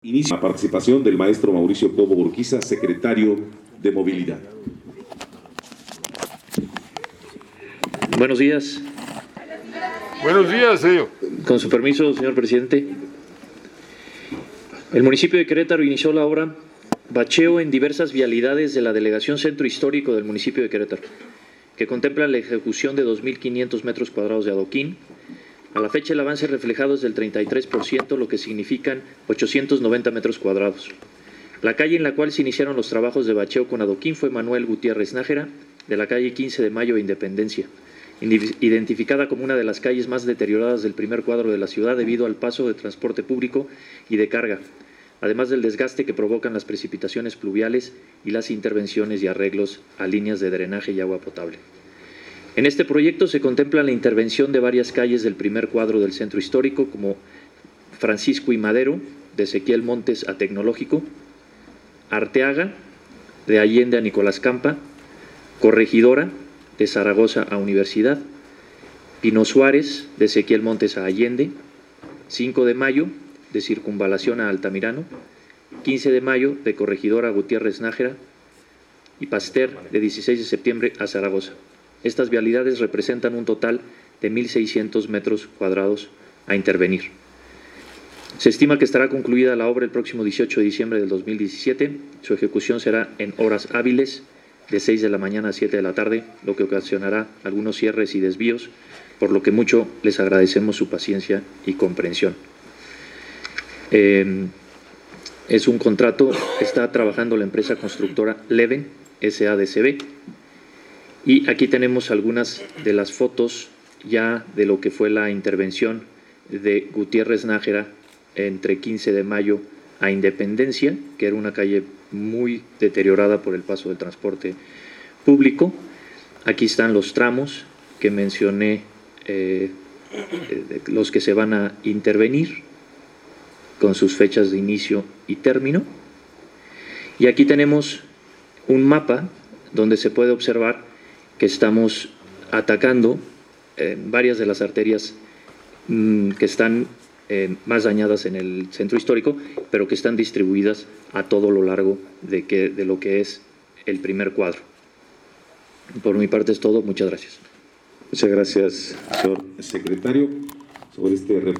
Inicia la participación del maestro Mauricio Cobo Urquiza, secretario de Movilidad. Buenos días. Buenos días, señor. Con su permiso, señor presidente. El municipio de Querétaro inició la obra bacheo en diversas vialidades de la delegación centro histórico del municipio de Querétaro, que contempla la ejecución de 2.500 metros cuadrados de adoquín. A la fecha el avance reflejado es del 33%, lo que significan 890 metros cuadrados. La calle en la cual se iniciaron los trabajos de bacheo con adoquín fue Manuel Gutiérrez Nájera, de la calle 15 de Mayo e Independencia, identificada como una de las calles más deterioradas del primer cuadro de la ciudad debido al paso de transporte público y de carga, además del desgaste que provocan las precipitaciones pluviales y las intervenciones y arreglos a líneas de drenaje y agua potable. En este proyecto se contempla la intervención de varias calles del primer cuadro del centro histórico, como Francisco y Madero, de Ezequiel Montes a Tecnológico, Arteaga, de Allende a Nicolás Campa, Corregidora, de Zaragoza a Universidad, Pino Suárez, de Ezequiel Montes a Allende, 5 de Mayo, de Circunvalación a Altamirano, 15 de Mayo, de Corregidora a Gutiérrez Nájera, y Pasteur, de 16 de septiembre a Zaragoza. Estas vialidades representan un total de 1.600 metros cuadrados a intervenir. Se estima que estará concluida la obra el próximo 18 de diciembre del 2017. Su ejecución será en horas hábiles, de 6 de la mañana a 7 de la tarde, lo que ocasionará algunos cierres y desvíos, por lo que mucho les agradecemos su paciencia y comprensión. Es un contrato, está trabajando la empresa constructora Leven, SADCB, y aquí tenemos algunas de las fotos ya de lo que fue la intervención de Gutiérrez Nájera entre 15 de Mayo a Independencia, que era una calle muy deteriorada por el paso del transporte público. Aquí están los tramos que mencioné, los que se van a intervenir, con sus fechas de inicio y término. Y aquí tenemos un mapa donde se puede observar que estamos atacando varias de las arterias que están más dañadas en el centro histórico, pero que están distribuidas a todo lo largo de lo que es el primer cuadro. Por mi parte es todo. Muchas gracias. Muchas gracias, señor secretario, sobre este reporte.